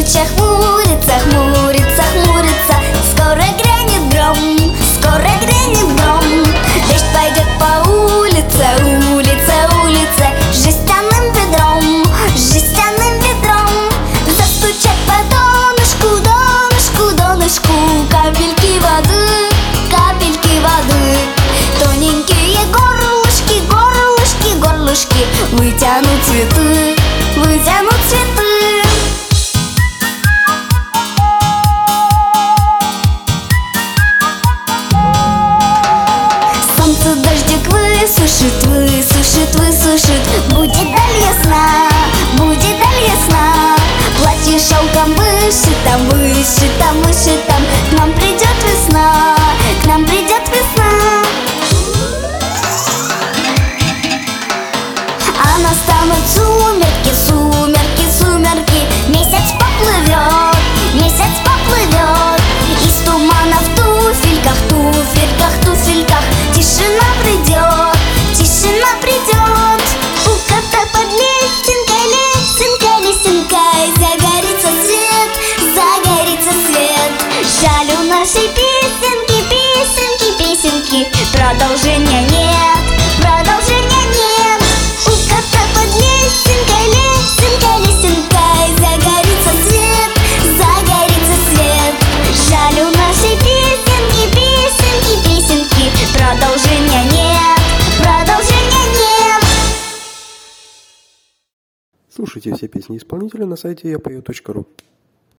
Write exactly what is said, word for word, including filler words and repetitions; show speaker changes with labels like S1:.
S1: туча хмурится, хмурится, хмурится. Скоро грянет гром, скоро грянет гром. Дождь пойдет по улице, улице, улице. Жестяным ведром, жестяным ведром. Застучать по донышку, донышку, донышку. Капельки воды, капельки воды. Тоненькие горлышки, горлышки, горлышки. Вытянут цветы, вытянут цветы. Солнце дождик высушит, высушит, высушит. Будет даль ясна, будет даль ясна. Платье шелком вышито, вышито, вышито. К нам придет весна, к нам придет весна. А настанут сумерки, сумерки, сумерки. Месяц поплывет, месяц поплывет. Из тумана в туфельках, туфельках, туфельках. Тишина придет, тишина придет. У кота под лесенкой, лесенкой, лесенкой. Загорится свет, загорится свет. Жаль, у нашей песенки, песенки, песенки продолжения нет, продолжения нет. У кота под лесенкой, лесенкой, лесенкой. Загорится свет, загорится свет. Жаль, у нашей песенки, песенки, песенки продолжения нет, продолжения нет.
S2: Слушайте все песни исполнителя на сайте я пою точка ру.